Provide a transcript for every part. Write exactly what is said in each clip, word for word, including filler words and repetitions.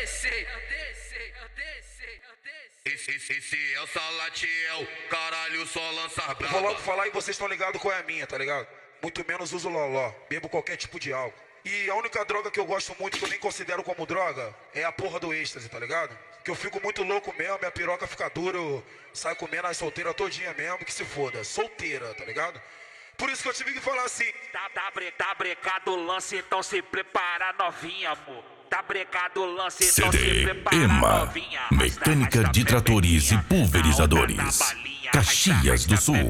desci, eu desci, eu desci, eu desci. Esse, esse, esse é o Salatiel, caralho, só lança brava. Vou logo falar e vocês estão ligados qual é a minha, tá ligado? Muito menos uso loló, bebo qualquer tipo de álcool. E a única droga que eu gosto muito, que eu nem considero como droga, é a porra do êxtase, tá ligado? Que eu fico muito louco mesmo, minha piroca fica dura, eu saio comendo as solteiras todinha mesmo, que se foda, solteira, tá ligado? Por isso que eu tive que falar assim. Tá, tá, bre, tá brecado o lance, então se prepara novinha, amor. Tá brecado o lance, então se prepara Ema, novinha. mecânica de tratores e pulverizadores, Caxias do Sul.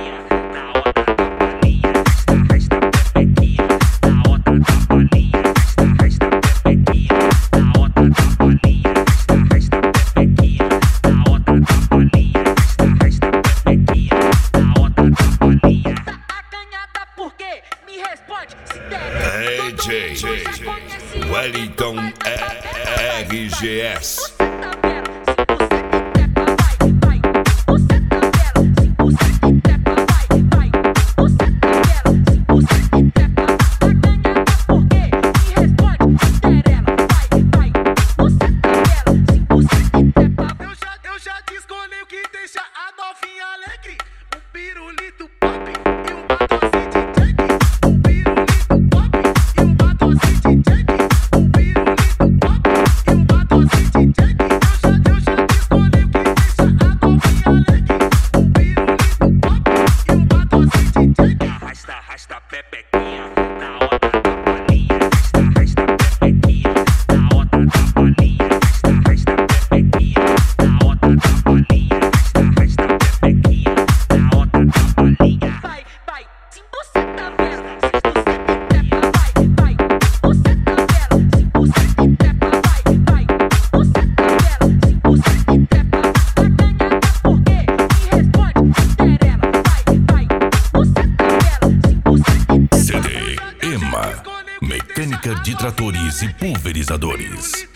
D J Wellington R G S. Eu já escolhi o que deixa a novinha alegre. Um pirulito pop e uma dose de Jack. Um pirulito pop e uma dose de Jack. Um pirulito pop e uma dose de Jack. Eu já, eu já escolhi o que deixa a novinha alegre. Um pirulito pop e uma dose de Jack. Arrasta, arrasta pepequinha na onda da bolinha. Arrasta, arrasta pepequinha na onda da bolinha. Arrasta, arrasta pepequinha na onda da bolinha. Arrasta, arrasta pepequinha na onda da bolinha. Vai, vai, se você tá vendo, se você trepa, vai, vai, você tá vendo, se você trepa, vai, vai, você tá vendo, se você trepa, vai ganhar porque me responde, Cinderela, vai, vai, você tá vendo, se você trepa. C D Ema, mecânica de tratores e pulverizadores.